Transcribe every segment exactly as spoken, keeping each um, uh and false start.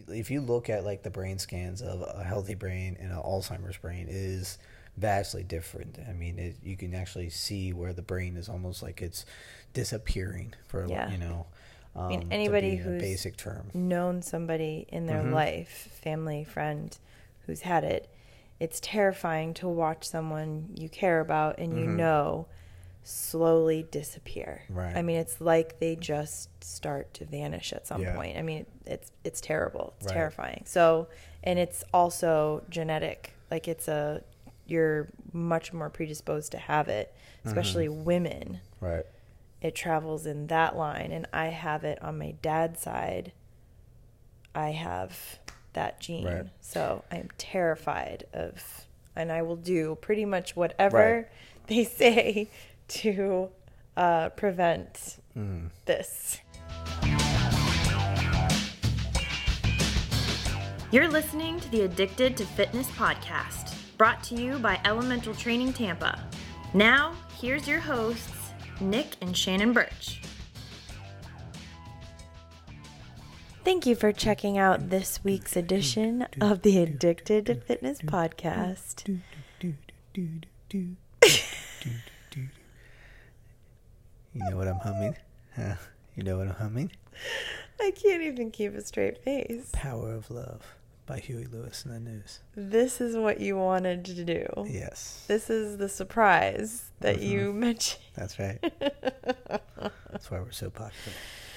if you look at like the brain scans of a healthy brain and an Alzheimer's brain, it is vastly different. I mean, it, you can actually see where the brain is almost like it's disappearing for Yeah. you know. Um, I mean, anybody to be who's a basic term. known somebody in their Mm-hmm. life, family, friend, who's had it, it's terrifying to watch someone you care about and you Mm-hmm. know slowly disappear. Right. I mean, it's like they just start to vanish at some Yeah. point. I mean, it's it's terrible. It's Right. terrifying. So, and it's also genetic. Like it's a, you're much more predisposed to have it, especially Mm-hmm. women. Right. It travels in that line, and I have it on my dad's side. I have that gene. Right. So I'm terrified of, and I will do pretty much whatever Right. they say to uh, prevent Mm. this. You're listening to the Addicted to Fitness podcast, brought to you by Elemental Training Tampa. Now, here's your hosts, Nick and Shannon Birch. Thank you for checking out this week's edition of the Addicted to Fitness podcast. You know what I'm humming? Huh? You know what I'm humming? I can't even keep a straight face. Power of Love by Huey Lewis and the News. This is what you wanted to do. Yes. This is the surprise that Mhm. you mentioned. That's right. That's why we're so popular.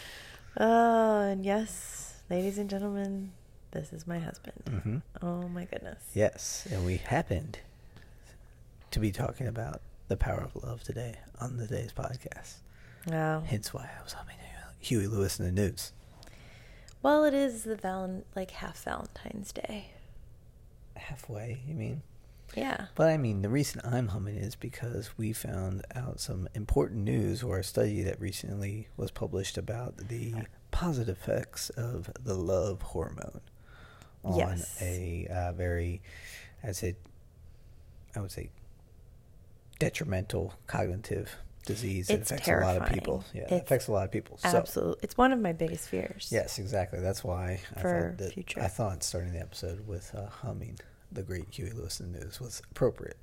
Oh, and yes, ladies and gentlemen, this is my husband. Mm-hmm. Oh my goodness. Yes, and we happened to be talking about the power of love today on today's podcast. Wow. Hence why I was humming Huey Lewis and the News. Well, it is the val- like half Valentine's Day. Halfway, you mean? Yeah. But I mean, the reason I'm humming is because we found out some important news or a study that recently was published about the positive effects of the love hormone on Yes. a uh, very, I say, I would say, detrimental cognitive disease that It's affects a lot of terrifying. people. Yeah, it It's affects a lot of people. So, Absolutely. It's one of my biggest fears. yes, exactly. That's why I For thought that future. I thought starting the episode with uh, humming the great Huey Lewis and the News was appropriate.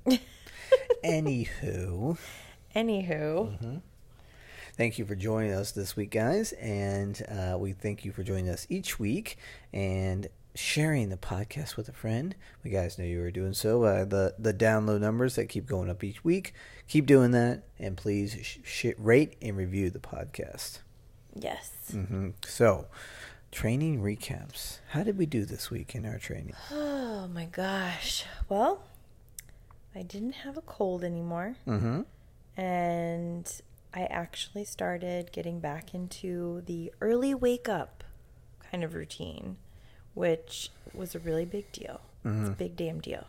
Anywho, Anywho, hmm thank you for joining us this week, guys, and uh, we thank you for joining us each week and sharing the podcast with a friend. We guys know you are doing so. Uh, the the download numbers that keep going up each week, keep doing that, and please sh- sh- rate and review the podcast. yes. Mm-hmm. So, training recaps. How did we do this week in our training? Oh my gosh. Well, I didn't have a cold anymore. Mm-hmm. And I actually started getting back into the early wake up kind of routine, which was a really big deal. Mm-hmm. It's a big damn deal.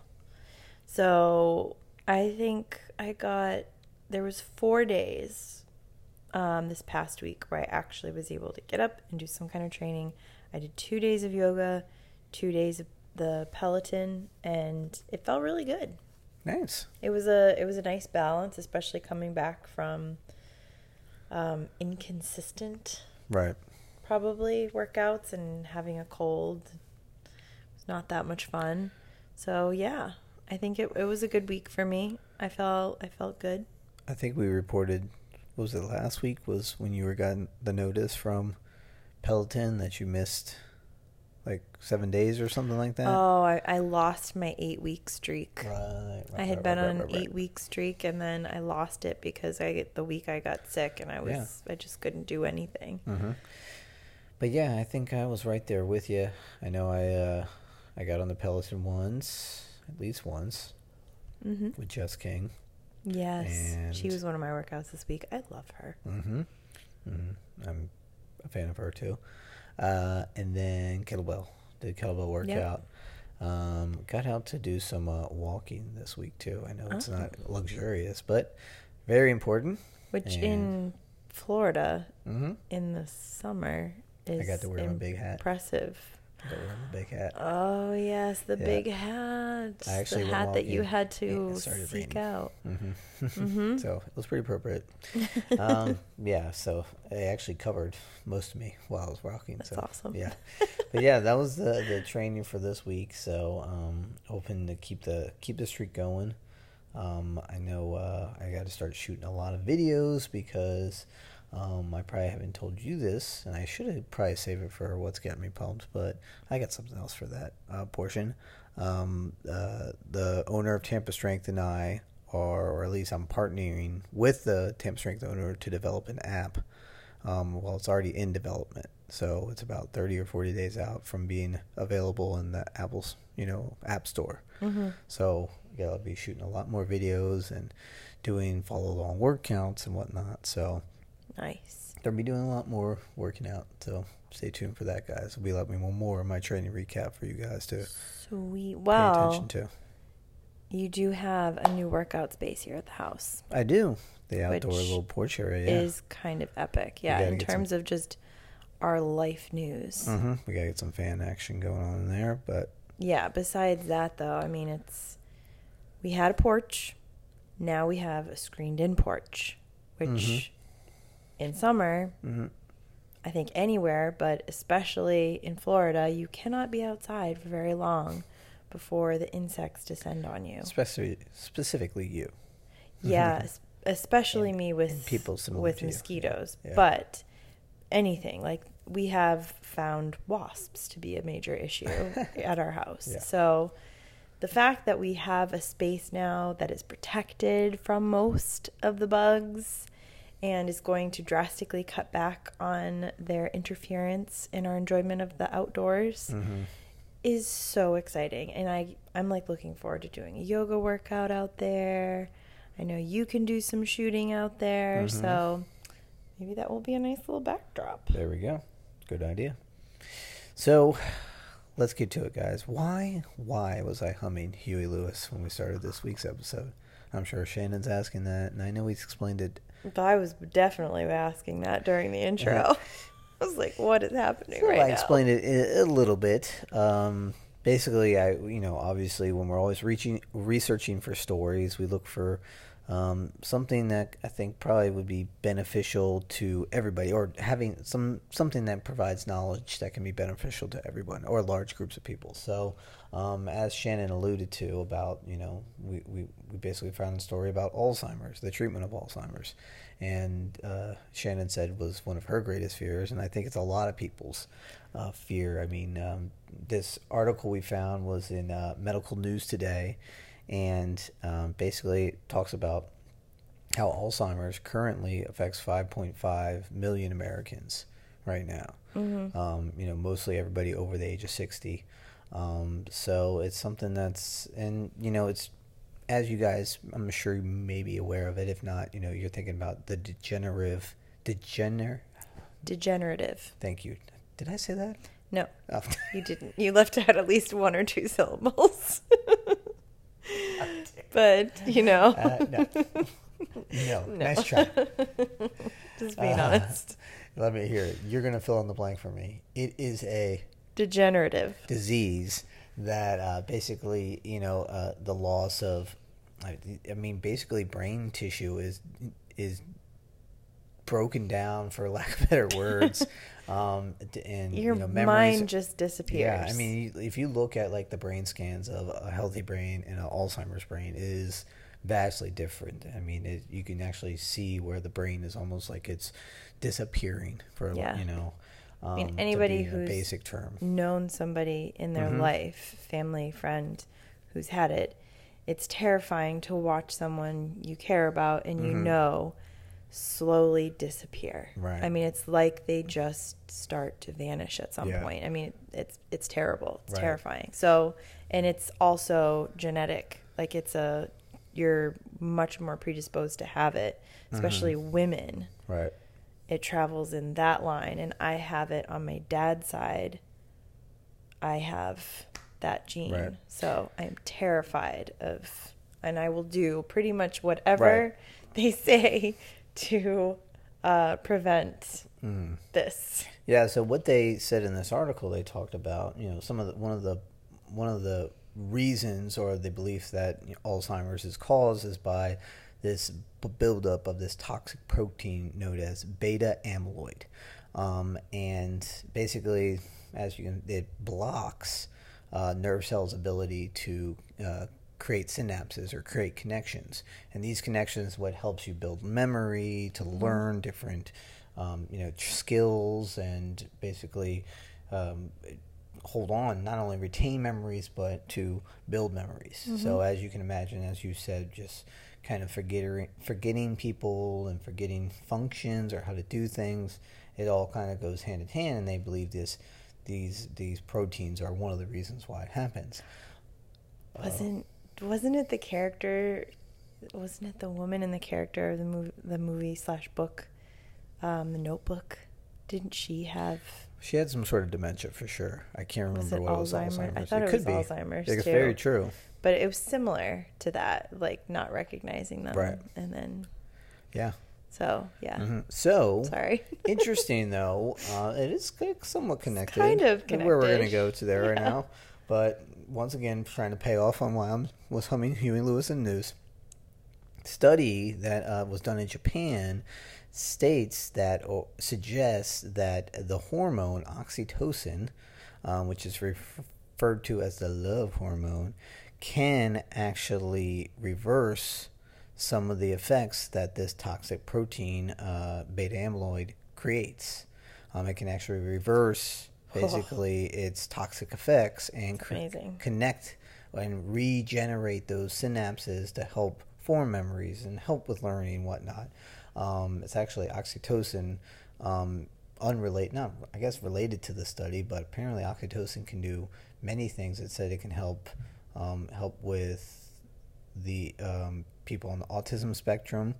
So I think I got, there was four days um, this past week where I actually was able to get up and do some kind of training. I did two days of yoga, two days of the Peloton, and it felt really good. Nice. It was a it was a nice balance, especially coming back from um, inconsistent, Right. probably workouts and having a cold. It was not that much fun. So yeah, I think it it was a good week for me. I felt I felt good. I think we reported, what was it, last week was when you were gotten the notice from Peloton that you missed like seven days or something like that. Oh, I, I lost my eight week streak. Right, right. I had right, been right, on right, an right. eight week streak, and then I lost it because I the week I got sick and I was Yeah. I just couldn't do anything. Mm-hmm. But yeah, I think I was right there with you. I know I uh, I got on the Peloton once, at least once, Mm-hmm. with Jess King. Yes, And- she was one of my workouts this week. I love her. Mm-hmm. mm-hmm. I'm a fan of her too. Uh, and then kettlebell. Did kettlebell workout. Um, got out to do some uh, walking this week too. I know it's Oh. not luxurious, but very important. Which And- in Florida Mm-hmm. in the summer is I got to wear my big hat. impressive. Don't wear the big hat. Oh yes, the Yeah. big hat. I actually the went hat that walking. you had Yeah, to it started seek raining. out. Mm-hmm. Mm-hmm. So it was pretty appropriate. um, yeah, so it actually covered most of me while I was walking. That's so, awesome. Yeah, but yeah, that was the, the training for this week. So um, hoping to keep the keep the streak going. Um, I know uh, I got to start shooting a lot of videos because um, I probably haven't told you this, and I should have probably saved it for what's got me pumped, but I got something else for that uh, portion. Um, uh, the owner of Tampa Strength and I, or, or at least I'm partnering with the Tampa Strength owner to develop an app. Um, well, it's already in development, so it's about thirty or forty days out from being available in the Apple's, you know, App Store. Mm-hmm. So yeah, I'll be shooting a lot more videos and doing follow along workouts and whatnot. So Nice. I'll be doing a lot more working out. So stay tuned for that, guys. We'll be letting me more, more of my training recap for you guys to Sweet. pay Well, attention to. you do have a new workout space here at the house. I do. The outdoor Which little porch area. Yeah. Is kind of epic. Yeah, gotta in get terms of just our life news. Mm-hmm. We got to get some fan action going on in there. But Yeah, besides that, though, I mean, it's... We had a porch. Now we have a screened-in porch, which Mhm. in summer, mm-hmm. I think anywhere, but especially in Florida, you cannot be outside for very long before the insects descend on you. especially specifically you. Yeah, es- especially And- me and with people similar with to you. mosquitoes. Yeah. But anything, like we have found wasps to be a major issue at our house. Yeah. So the fact that we have a space now that is protected from most of the bugs and is going to drastically cut back on their interference in our enjoyment of the outdoors Mm-hmm. is so exciting. And I, I'm like looking forward to doing a yoga workout out there. I know you can do some shooting out there. Mhm. So maybe that will be a nice little backdrop. There we go. Good idea. So let's get to it, guys. Why, why was I humming Huey Lewis when we started this week's episode? I'm sure Shannon's asking that, and I know he's explained it. But I was definitely asking that during the intro. Yeah. I was like, what is happening So right I now? explained it a, a little bit. Um, basically, I, you know, obviously when we're always reaching, researching for stories, we look for um, something that I think probably would be beneficial to everybody, or having some something that provides knowledge that can be beneficial to everyone or large groups of people. So, um, as Shannon alluded to about, you know, we, we, we basically found a story about Alzheimer's, the treatment of Alzheimer's. And uh, Shannon said was one of her greatest fears, and I think it's a lot of people's uh, fear. I mean, um, this article we found was in uh, Medical News Today, and um, basically it talks about how Alzheimer's currently affects five point five million Americans right now. Mm-hmm. Um, you know, mostly everybody over the age of sixty. Um, so it's something that's, and you know, it's, as you guys, I'm sure you may be aware of it. If not, you know, you're thinking about the degenerative, degener. Degenerative. Thank you. Did I say that? No, Oh. you didn't. You left out at least one or two syllables. But, you know. Uh, no. no. No. Nice try. Just being Uh, honest. Let me hear it. You're going to fill in the blank for me. It is a Degenerative. disease that uh, basically, you know, uh, the loss of, I, I mean, basically brain tissue is is broken down, for lack of better words, um, and Your you know, memories. mind just disappears. Yeah, I mean, you- if you look at like the brain scans of a healthy brain and an Alzheimer's brain, it is vastly different. I mean, it, you can actually see where the brain is almost like it's disappearing. For Yeah. you know, um, I mean, to anybody be a who's basic term. known somebody in their Mhm. life, family, friend, who's had it, it's terrifying to watch someone you care about and you Mhm. know slowly disappear. Right. I mean, it's like they just start to vanish at some Yeah. point. I mean, it's it's terrible. It's Right. terrifying. So, and it's also genetic. Like it's a you're much more predisposed to have it, especially Mm-hmm. women. Right. It travels in that line, and I have it on my dad's side. I have that gene. Right. So I'm terrified of, and I will do pretty much whatever Right. they say to uh, prevent Mm. this. Yeah. So what they said in this article, they talked about, you know, some of the one of the one of the reasons or the belief that you know, Alzheimer's is caused is by this buildup of this toxic protein known as beta amyloid, um, and basically, as you can, it blocks uh, nerve cells' ability to uh, create synapses or create connections, and these connections what helps you build memory, to learn different, um, you know, skills, and basically um, hold on, not only retain memories but to build memories. Mm-hmm. So as you can imagine, as you said, just kind of forgetting forgetting people and forgetting functions or how to do things, it all kind of goes hand in hand, and they believe this these these proteins are one of the reasons why it happens. Wasn't uh, wasn't it the character? Wasn't it the woman in the character of the movie, the movie slash book, um, The Notebook? Didn't she have? She had some sort of dementia for sure. I can't remember was what Alzheimer? it was. Alzheimer's. I thought it, it, could was be. Alzheimer's It's too. very true. But it was similar to that, like not recognizing them, right? And then, yeah. So yeah. Mm-hmm. So sorry. Interesting though. Uh, it is somewhat connected. It's kind of connected. Where we're going to go to there yeah. right now, but once again, trying to pay off on why I was humming Huey Lewis in news. Study that uh, was done in Japan states that or suggests that the hormone oxytocin, um, which is referred to as the love hormone, can actually reverse some of the effects that this toxic protein, uh, beta amyloid, creates. Um, it can actually reverse basically oh. its toxic effects and cr- connect and regenerate those synapses to help form memories and help with learning and whatnot. Um, it's actually oxytocin, um, unrelated, not I guess related to the study, but apparently oxytocin can do many things. It said it can help um, help with the um, people on the autism spectrum.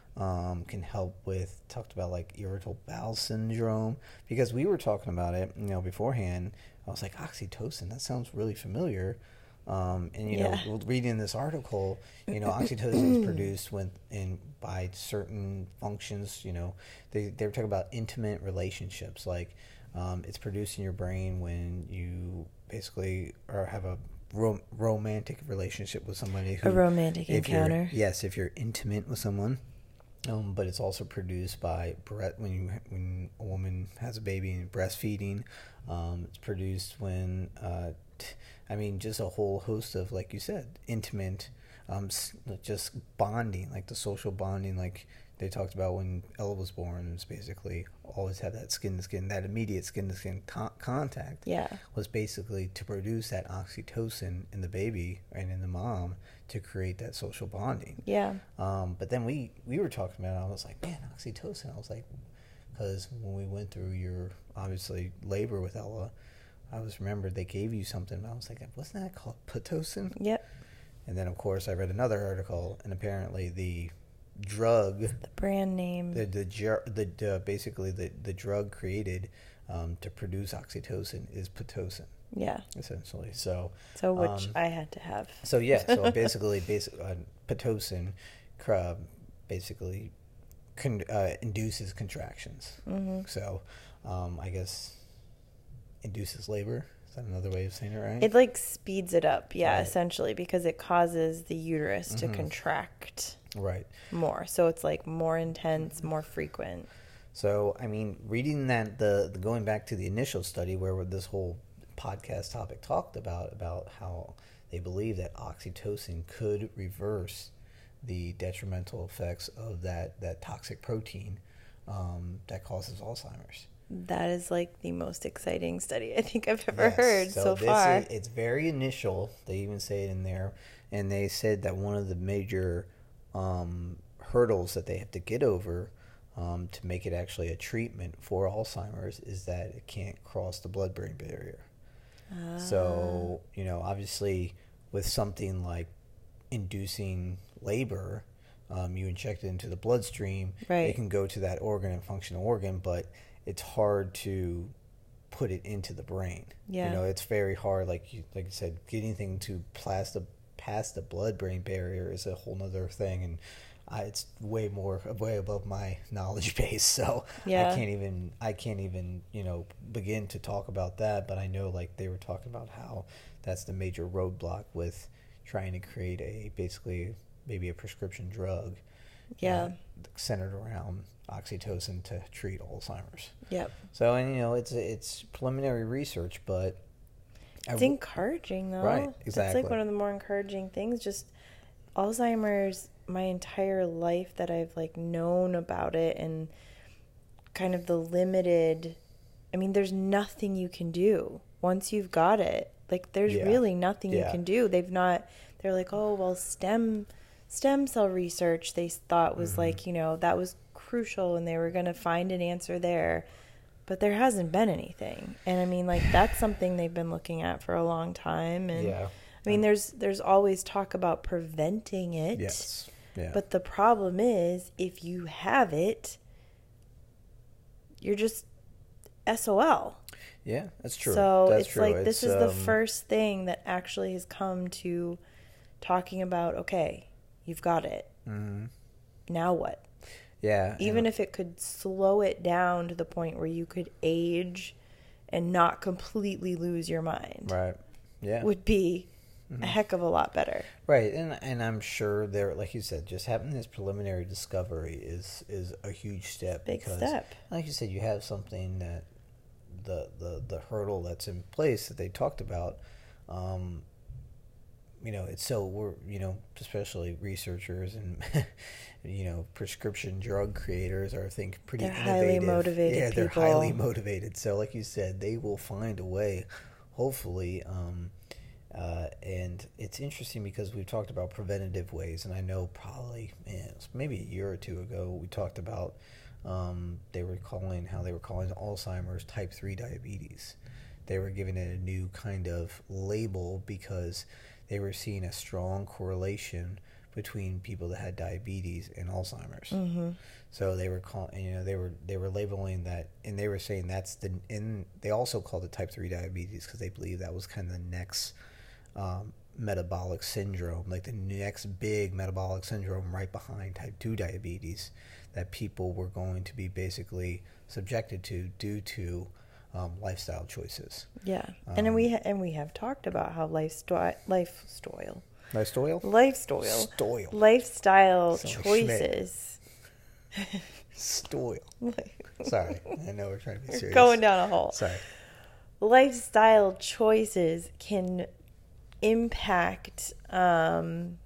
Um, can help with talked about like irritable bowel syndrome, because we were talking about it, you know, beforehand. I was like, oxytocin, that sounds really familiar. Um, and you yeah. know, reading this article, you know, oxytocin is produced when in by certain functions. You know, they they were talking about intimate relationships, like um, it's produced in your brain when you basically or have a rom- romantic relationship with somebody. Who, a romantic if encounter. Yes, if you're intimate with someone. Um, but it's also produced by bre- when you when a woman has a baby and breastfeeding. Um, it's produced when, uh, t- I mean, just a whole host of, like you said, intimate, um, s- just bonding, like the social bonding, like they talked about when Ella was born. It's basically always have that skin to skin, that immediate skin to skin contact. Yeah, was basically to produce that oxytocin in the baby and in the mom to create that social bonding. Yeah. Um, but then we, we were talking about it. I was like, man, oxytocin. I was like, because when we went through your, obviously, labor with Ella, I was remembered they gave you something. I was like, wasn't that called Pitocin? Yep. And then, of course, I read another article, and apparently the drug, the brand name, the the, the, the basically the, the drug created um, to produce oxytocin is Pitocin. Yeah, essentially. So, so which um, I had to have. So yeah, so basically, basic uh, Pitocin, uh, basically, con- uh, induces contractions. Mm-hmm. So, um, I guess induces labor. Is that another way of saying it, right? It like speeds it up, yeah, right. essentially, because it causes the uterus mm-hmm. to contract. Right. More. So it's like more intense, more frequent. So, I mean, reading that, the, the going back to the initial study where this whole podcast topic talked about, about how they believe that oxytocin could reverse the detrimental effects of that, that toxic protein um, that causes Alzheimer's. That is like the most exciting study I think I've ever yes. heard so, so this far. Is, it's very initial. They even say it in there. And they said that one of the major um, hurdles that they have to get over um, to make it actually a treatment for Alzheimer's is that it can't cross the blood-brain barrier. Ah. So, you know, obviously with something like inducing labor, um, you inject it into the bloodstream, right. it can go to that organ and function organ, but it's hard to put it into the brain. Yeah. You know, it's very hard, like you, like I said, getting anything to past the, past the blood-brain barrier is a whole nother thing. And I, it's way more, way above my knowledge base. So Yeah. I can't even, I can't even, you know, begin to talk about that. But I know, like, they were talking about how that's the major roadblock with trying to create a, basically, maybe a prescription drug. Yeah. Uh, centered around oxytocin to treat Alzheimer's. Yep. So, and you know, it's it's preliminary research, but It's I, encouraging, though. Right, It's exactly. like one of the more encouraging things. Just Alzheimer's, my entire life that I've like known about it, and kind of the limited, I mean, there's nothing you can do once you've got it. Like, there's Yeah. really nothing Yeah. you can do. They've not, they're like, oh, well, stem, stem cell research, they thought was Mm-hmm. like, you know, that was crucial and they were going to find an answer there. But there hasn't been anything. And I mean, like, that's something they've been looking at for a long time. And yeah, I mean, there's there's always talk about preventing it. yes, yeah, But the problem is, if you have it, you're just S O L. yeah, that's true. So that's it's true. like this is the um, first thing that actually has come to talking about, okay, you've got it. mhm. Now what? Yeah, Even and- if it could slow it down to the point where you could age and not completely lose your mind, right, yeah, would be Mm-hmm. a heck of a lot better. right, and and I'm sure there, like you said, just having this preliminary discovery is is a huge step. Big because, step. like you said, you have something that the the the hurdle that's in place that they talked about. Um, you know, it's so we're you know, especially researchers and you know, prescription drug creators are, I think, pretty They're highly innovative. motivated Yeah, they're people. highly motivated. So, like you said, they will find a way, hopefully. Um, uh, and it's interesting because we've talked about preventative ways, and I know probably man, it was maybe a year or two ago we talked about um, they were calling how they were calling Alzheimer's type three diabetes. They were giving it a new kind of label because they were seeing a strong correlation between people that had diabetes and Alzheimer's. Mm-hmm. So they were calling, you know, they were they were labeling that, and they were saying that's the, and they also called it type three diabetes because they believe that was kind of the next um, metabolic syndrome, like the next big metabolic syndrome right behind type two diabetes that people were going to be basically subjected to due to um, lifestyle choices. Yeah, Um, and then we ha- and we have talked about how lifestyle, lifestyle, Lifestyle? lifestyle, Stoil. lifestyle Sound like choices. Stoil. Sorry, I know we're trying to be We're serious. going down a hole. Sorry. Lifestyle choices can impact. Um,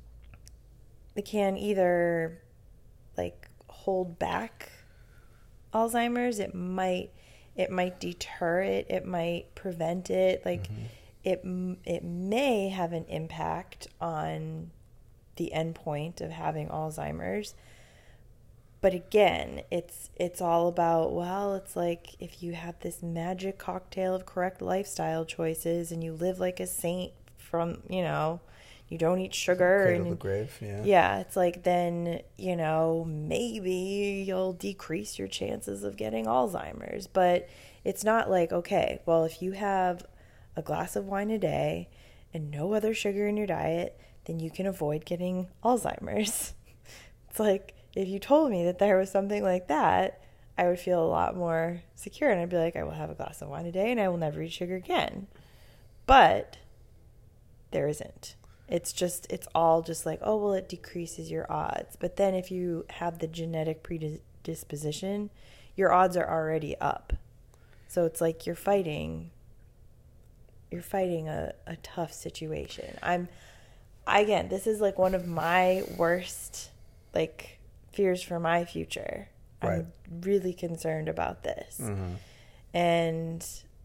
they can either like hold back Alzheimer's. It might. It might deter it. It might prevent it. Like Mm-hmm. it. It may have an impact on the endpoint of having Alzheimer's. But again, it's it's all about, well, it's like if you have this magic cocktail of correct lifestyle choices and you live like a saint from, you know, you don't eat sugar. Cradle and to grave, yeah. Yeah, it's like then, you know, maybe you'll decrease your chances of getting Alzheimer's. But it's not like, okay, well, if you have a glass of wine a day and no other sugar in your diet, then you can avoid getting Alzheimer's. It's like, if you told me that there was something like that, I would feel a lot more secure. And I'd be like, I will have a glass of wine a day and I will never eat sugar again. But there isn't. It's just, it's all just like, oh, well, it decreases your odds. But then if you have the genetic predisposition, your odds are already up. So it's like you're fighting, you're fighting a, a tough situation. I'm, again, this is like one of my worst, like, fears for my future. Right. I'm really concerned about this. Mm-hmm. And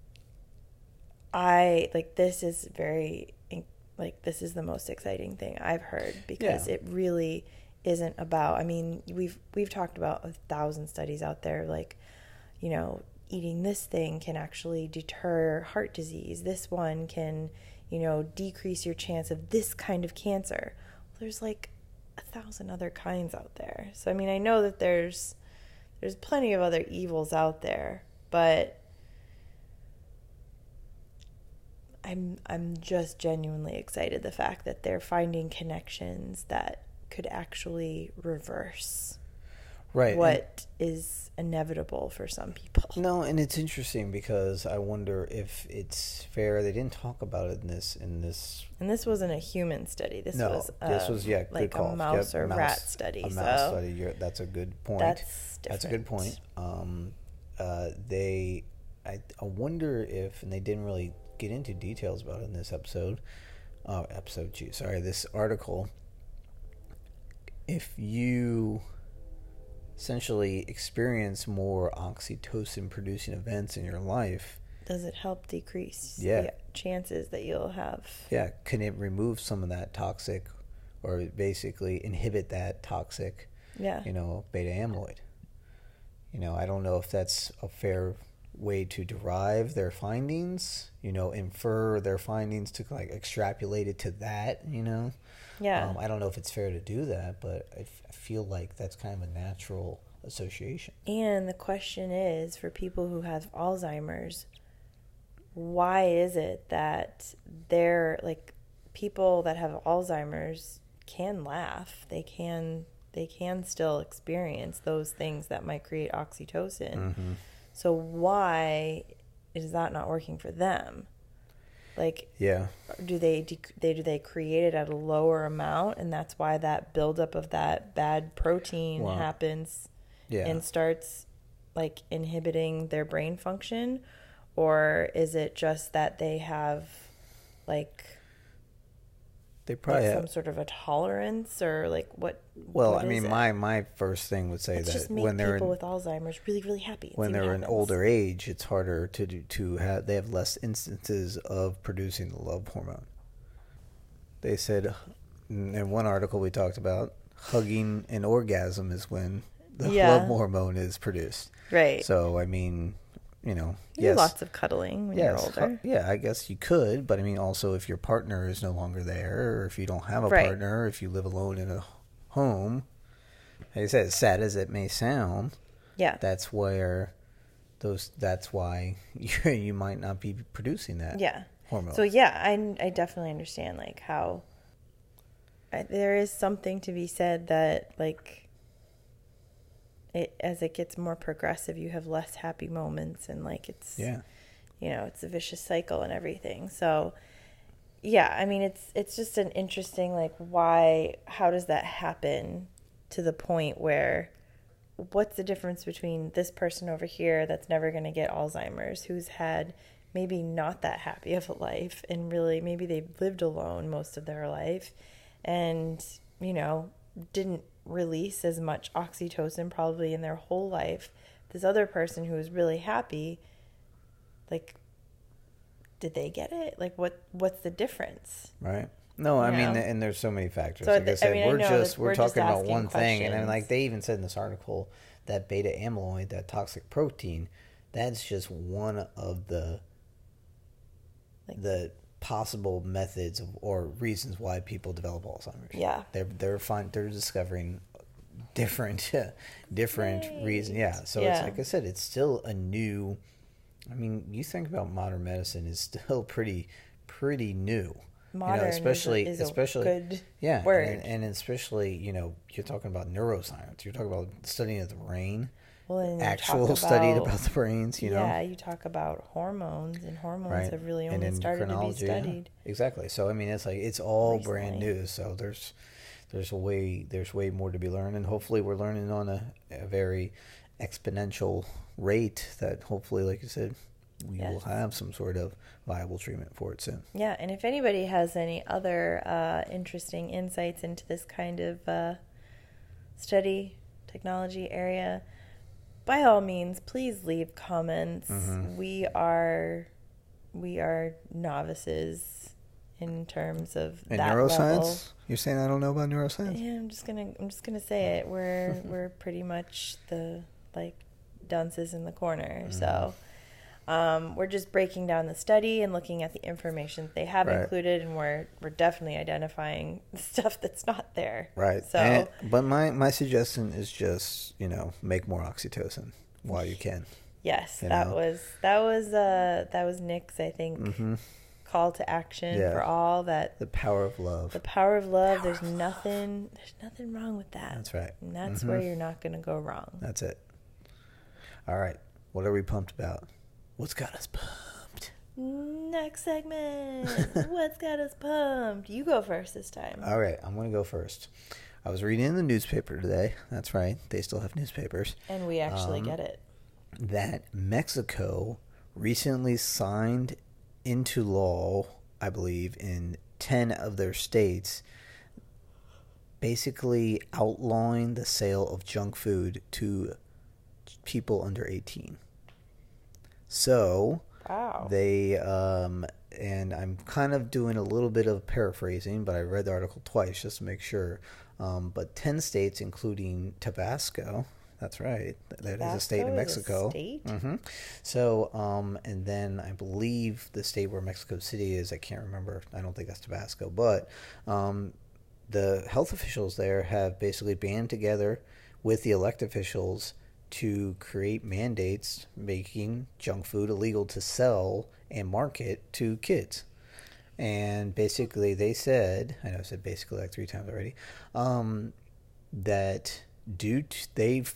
I, like, this is very, like, this is the most exciting thing I've heard because Yeah. it really isn't about, I mean, we've, we've talked about a thousand studies out there, like, you know, eating this thing can actually deter heart disease. This one can, you know, decrease your chance of this kind of cancer. There's like a thousand other kinds out there. So, I mean, I know that there's, there's plenty of other evils out there, but I'm, I'm just genuinely excited the fact that they're finding connections that could actually reverse right. what and, is inevitable for some people. No, and it's interesting because I wonder if it's fair. They didn't talk about it in this in this. And this wasn't a human study. This no, was a, this was yeah, good like call. a mouse yep, or mouse, rat study. A so mouse study. You're, that's a good point. That's different. That's a good point. Um, uh, they, I, I wonder if, and they didn't really get into details about it in this episode. Uh, episode, geez, sorry, this article. If you essentially experience more oxytocin producing events in your life, does it help decrease yeah. the chances that you'll have? Yeah, can it remove some of that toxic, or basically inhibit that toxic, yeah. you know, beta amyloid? You know, I don't know if that's a fair way to derive their findings, you know, infer their findings to like extrapolate it to that, you know? Yeah. Um, I don't know if it's fair to do that, but I, f- I feel like that's kind of a natural association. And the question is, for people who have Alzheimer's, why is it that they're like people that have Alzheimer's can laugh? They can they can still experience those things that might create oxytocin. Mm-hmm. So why is that not working for them? Like, yeah, do they, dec- they do they create it at a lower amount, and that's why that buildup of that bad protein wow. happens yeah. and starts like inhibiting their brain function? Or is it just that they have like they probably like have some sort of a tolerance, or like what? Well, what I mean, is it? my my first thing would say Let's that just make when they're people in, with Alzheimer's really really happy when see what they're in happens. older age, it's harder to do, to have they have less instances of producing the love hormone. They said in one article we talked about, hugging an orgasm is when the Yeah. love hormone is produced. Right. So I mean, you know, You do yes, lots of cuddling when yes, you're older. hu- yeah, I guess you could, but I mean, also if your partner is no longer there, or if you don't have a Right. partner, if you live alone in a home, like I said, as sad as it may sound, Yeah. that's where those. That's why you you might not be producing that. Yeah. Hormone. So yeah, I I definitely understand like how I, there is something to be said that like it as it gets more progressive, you have less happy moments, and like it's yeah, you know, it's a vicious cycle and everything. So yeah, I mean it's it's just an interesting like why how does that happen to the point where what's the difference between this person over here that's never going to get Alzheimer's, who's had maybe not that happy of a life, and really maybe they've lived alone most of their life and, you know, didn't release as much oxytocin probably in their whole life. This other person who was really happy, like, did they get it? Like, what what's the difference? right. No, I You mean, know? and there's so many factors. So like I the- said, I mean, I we're know just that we're, we're just talking about asking one thing, and then questions. like they even said in this article that beta amyloid, that toxic protein, that's just one of the Like- the possible methods of, or reasons why people develop Alzheimer's. Yeah. they're they're find they're discovering different different Right. reasons. Yeah, so Yeah. it's like I said, it's still a new. I mean, you think about modern medicine is still pretty pretty new. Modern you know, especially is a, is a especially good yeah, word. and, and especially you know you're talking about neuroscience. You're talking about studying of the brain, Well, and you actual talk study about- about the brains. You yeah, know, you talk about hormones, and hormones right? have really And only started to be endocrinology, yeah. studied. Exactly. So I mean, it's like it's all brand Recently. new. So there's there's a way there's way more to be learned, and hopefully we're learning on a, a very exponential rate. That hopefully, like you said, we Yes. will have some sort of viable treatment for it soon. Yeah, and if anybody has any other uh, interesting insights into this kind of uh, study technology area, by all means, please leave comments. Mhm. We are we are novices in terms of And that neuroscience? level. You're saying I don't know about neuroscience? Yeah, I'm just gonna I'm just gonna say it. We're we're pretty much the like dunces in the corner. So um, we're just breaking down the study and looking at the information that they have Right. included, and we're we're definitely identifying the stuff that's not there. Right. So And- but my, my suggestion is just, you know, make more oxytocin while you can. yes, you that know. was that was uh that was Nick's I think Mm-hmm. call to action Yeah. for all that. The power of love. The power of love. Power there's of nothing. Love. There's nothing wrong with that. That's right. And that's Mm-hmm. where you're not going to go wrong. That's it. All right. What are we pumped about? What's got us pumped? Next segment. What's got us pumped? You go first this time. All right. I'm going to go first. I was reading in the newspaper today. That's right. They still have newspapers. And we actually um, get it. That Mexico recently signed into law, I believe, in ten of their states, basically outlawing the sale of junk food to people under eighteen. So, Wow. they, um, and I'm kind of doing a little bit of paraphrasing, but I read the article twice just to make sure. Um, but ten states, including Tabasco, that's right, that is a state in Tabasco is a Mexico. state? Mm-hmm. So, um, and then I believe the state where Mexico City is, I can't remember. I don't think that's Tabasco, but um, the health officials there have basically banded together with the elected officials to create mandates making junk food illegal to sell and market to kids. And basically they said, I know I said basically like three times already, um, that due to, they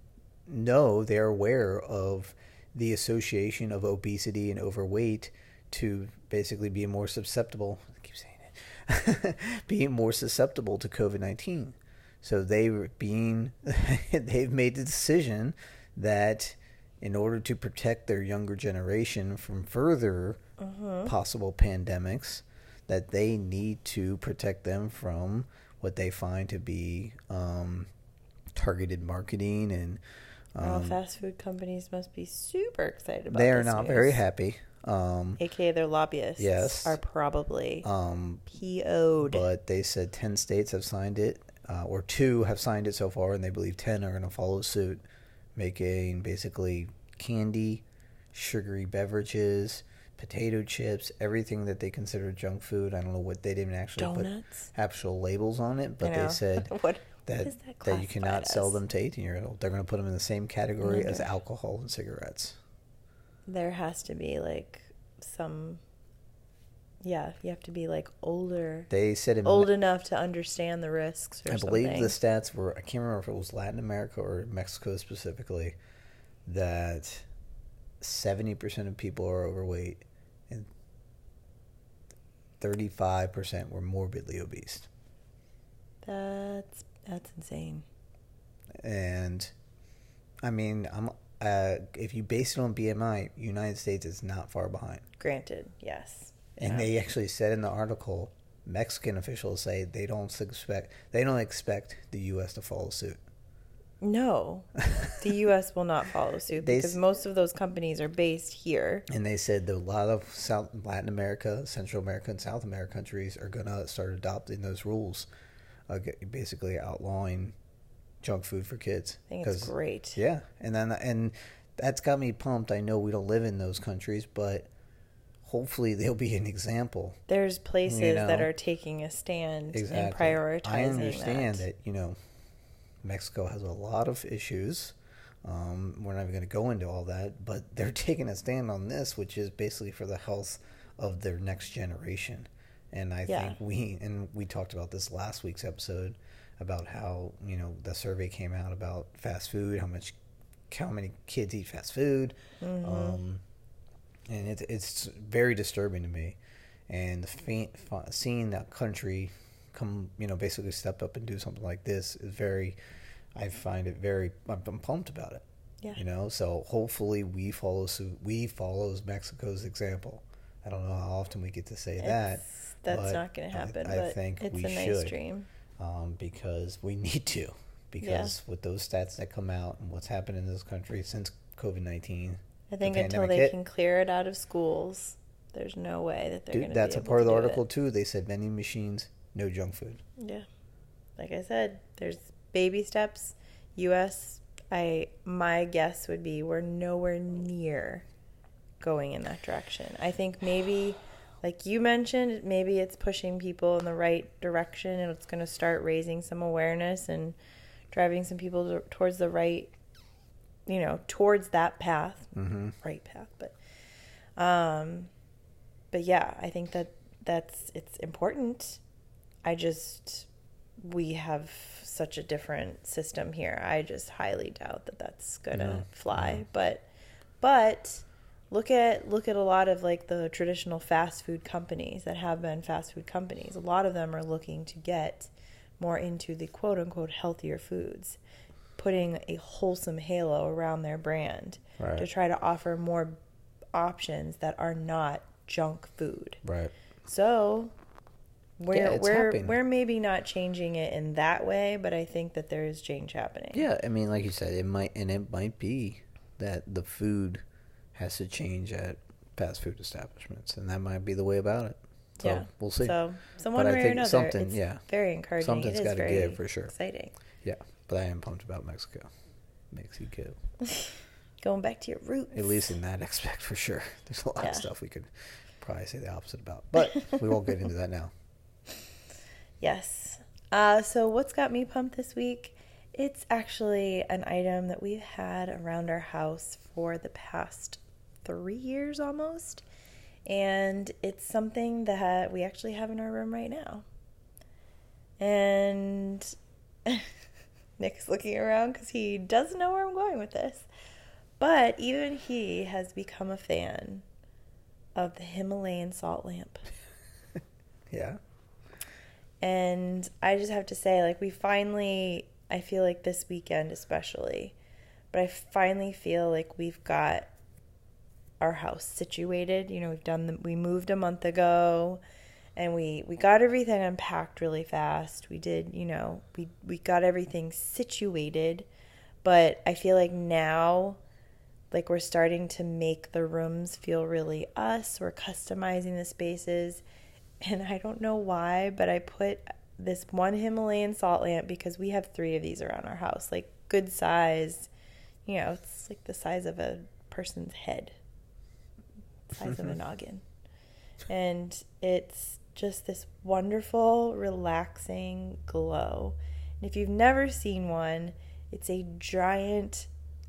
know, they're aware of the association of obesity and overweight to basically be more susceptible, I keep saying it, being more susceptible to COVID nineteen. So they were being, they've made the decision that in order to protect their younger generation from further Mm-hmm. possible pandemics, that they need to protect them from what they find to be um, targeted marketing. And Well, um, fast food companies must be super excited about they are this not news. very happy. Um, A K A their lobbyists Yes. are probably um, P O'd. but they said ten states have signed it, uh, or two have signed it so far, and they believe ten are going to follow suit, making basically candy, sugary beverages, potato chips, everything that they consider junk food. I don't know what, they didn't actually Donuts? put actual labels on it, but I know. they said what, that what is that, that you cannot classified sell as? them to eighteen-year-olds. They're going to put them in the same category as Wonder. alcohol and cigarettes. There has to be like some. Yeah, you have to be like older, They said in old enough to understand the risks. Or I believe something. the stats were, I can't remember if it was Latin America or Mexico specifically, that seventy percent of people are overweight and thirty-five percent were morbidly obese. That's that's insane. And I mean, I'm uh, if you base it on B M I, United States is not far behind. Granted, yes. And Yeah. they actually said in the article, Mexican officials say they don't expect they don't expect the U S to follow suit. No, the U S will not follow suit They because s- most of those companies are based here. And they said that a lot of South Latin America, Central America, and South America countries are gonna start adopting those rules, uh, basically outlawing junk food for kids. I think it's 'Cause- great. Yeah, and then and that's got me pumped. I know we don't live in those countries, but hopefully they'll be an example. There's places You know, that are taking a stand Exactly. and prioritizing I understand that. that, you know, Mexico has a lot of issues. Um, we're not even going to go into all that, but they're taking a stand on this, which is basically for the health of their next generation. And I Yeah. think we, and we talked about this last week's episode about how, you know, the survey came out about fast food, how much, how many kids eat fast food. Mm-hmm. Um, and it, it's very disturbing to me. And the fa- seeing that country come, you know, basically step up and do something like this is very, I find it very, I'm, I'm pumped about it. Yeah. You know, so hopefully we follow suit. We follow Mexico's example. I don't know how often we get to say that. It's- that's but not going to happen, I, I but think it's we a nice should, dream. um, because we need to. Because with those stats that come out and what's happened in this country since COVID nineteen, I think the until pandemic they hit, can clear it out of schools, there's no way that they're Dude, going to that's be a able part of to the do article it. too. They said vending machines, no junk food. Yeah. Like I said, there's baby steps. U S, I my guess would be we're nowhere near going in that direction. I think maybe, like you mentioned, maybe it's pushing people in the right direction and it's going to start raising some awareness and driving some people to, towards the right, you know, towards that path. Mm-hmm. Right path. But, um, but yeah, I think that that's, it's important. I just, we have such a different system here. I just highly doubt that that's going to No, fly. no. But, but look at, look at a lot of like the traditional fast food companies that have been fast food companies. A lot of them are looking to get more into the quote unquote healthier foods, putting a wholesome halo around their brand Right. to try to offer more options that are not junk food. Right. So we're Yeah, it's we're happening. we're maybe not changing it in that way, but I think that there is change happening. Yeah, I mean, like you said, it might, and it might be that the food has to change at fast food establishments, and that might be the way about it. So Yeah. we'll see. So, so But one I way or think another, something- it's yeah. very encouraging. Something's it is gotta very give for sure. exciting. Yeah, but I am pumped about Mexico. Mexico. Going back to your roots. At least in that aspect, for sure. There's a lot Yeah. of stuff we could probably say the opposite about, but we won't get into that now. Yes. Uh, so what's got me pumped this week? It's actually an item that we've had around our house for the past three years almost. And it's something that we actually have in our room right now. And Nick's looking around because he doesn't know where I'm going with this. But even he has become a fan of the Himalayan salt lamp. Yeah. And I just have to say, like, we finally, I feel like this weekend especially, but I finally feel like we've got our house situated. You know, we've done the, we moved a month ago, and we, we got everything unpacked really fast. We did, you know, we, we got everything situated, but I feel like now, like, we're starting to make the rooms feel really us. We're customizing the spaces. And I don't know why, but I put this one Himalayan salt lamp, because we have three of these around our house, like good size. You know, it's like the size of a person's head, size of a noggin. And it's just this wonderful, relaxing glow. And if you've never seen one, it's a giant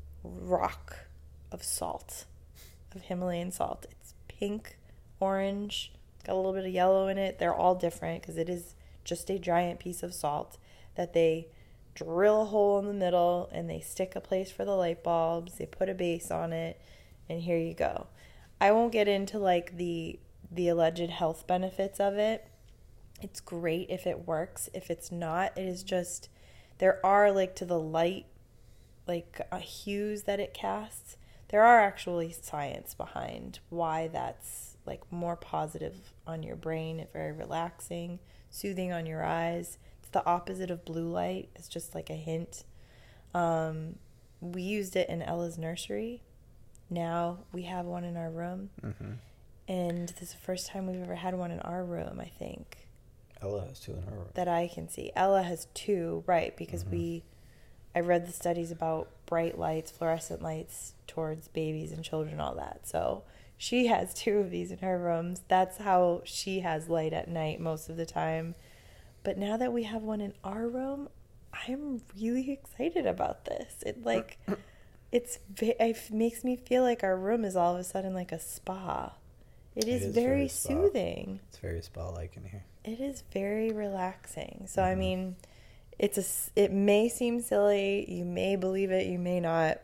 rock of salt, of Himalayan salt. It's pink, orange, got a little bit of yellow in it. They're all different because it is just a giant piece of salt that they drill a hole in the middle and they stick a place for the light bulbs. They put a base on it, and here you go. I won't get into like the the alleged health benefits of it. It's great if it works. If it's not, it is just, there are like to the light, like uh, hues that it casts. There are actually science behind why that's like more positive on your brain, very relaxing, soothing on your eyes. It's the opposite of blue light. It's just like a hint. Um, we used it in Ella's nursery. Now we have one in our room. Mm-hmm. And this is the first time we've ever had one in our room, I think. Ella has two in her room. That I can see. Ella has two, right, because Mm-hmm. we, I read the studies about bright lights, fluorescent lights towards babies and children, all that. So she has two of these in her rooms. That's how she has light at night most of the time. But now that we have one in our room, I'm really excited about this. It like, it's it makes me feel like our room is all of a sudden like a spa. It is, It is very, very spa. soothing. It's very spa-like in here. It is very relaxing. So Mm-hmm. I mean, it's a. It may seem silly. You may believe it. You may not.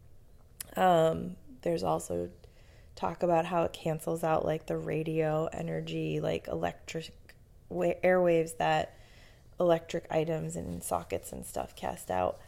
Um, there's also talk about how it cancels out like the radio energy, like electric wa- airwaves that electric items and sockets and stuff cast out.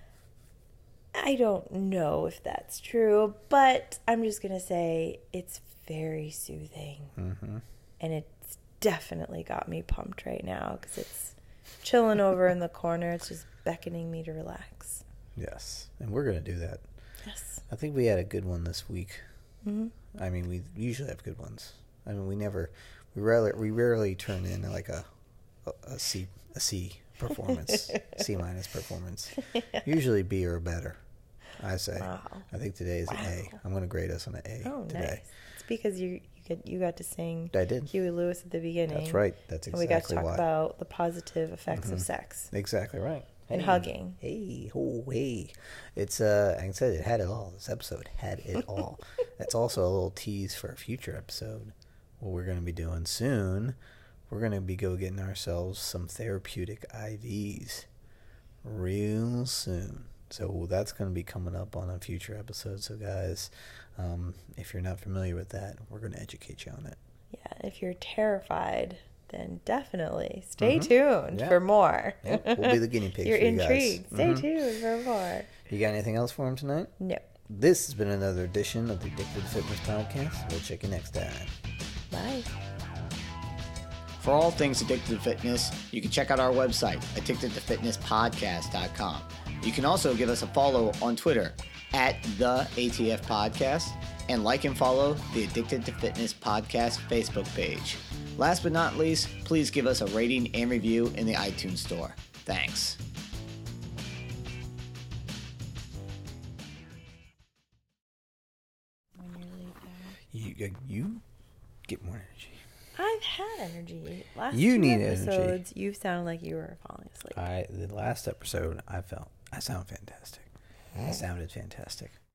I don't know if that's true, but I'm just going to say it's very soothing. Mm-hmm. And it's definitely got me pumped right now because it's chilling over in the corner. It's just beckoning me to relax. Yes, and we're going to do that. Yes. I think we had a good one this week. Mm-hmm. I mean, we usually have good ones. I mean, we never, we rarely, we rarely turn in like a, a, a C, a C performance, C minus performance. Yeah. Usually B or better, I say. Wow. I think today is Wow. an A. I'm going to grade us on an A Oh, today. nice. It's because you you, get, you got to sing I did. Huey Lewis at the beginning. That's right. That's And we exactly got to talk why. about the positive effects Mhm. of sex Exactly right. and Hey. hugging. Hey, oh, hey. It's, uh, like I said, it had it all. This episode had it all. That's also a little tease for a future episode. what we're going to be doing soon. We're going to be go getting ourselves some therapeutic I Vs real soon. So that's going to be coming up on a future episode. So guys, um, if you're not familiar with that, we're going to educate you on it. Yeah, if you're terrified, then definitely stay Mm-hmm. tuned Yeah. for more. Yep, we'll be the guinea pigs You're for you guys. intrigued. Stay Mhm. tuned for more. You got anything else for him tonight? No. This has been another edition of the Addicted to Fitness podcast. We'll check you next time. Bye. For all things Addicted to Fitness, you can check out our website, addicted to fitness podcast dot com. You can also give us a follow on Twitter at the A T F Podcast, and like and follow the Addicted to Fitness Podcast Facebook page. Last but not least, please give us a rating and review in the iTunes store. Thanks. When you're really tired. You you get more energy. I've had energy. Last You two need energy. episodes, you sounded like you were falling asleep. I the last episode I felt I sound fantastic. I sounded fantastic.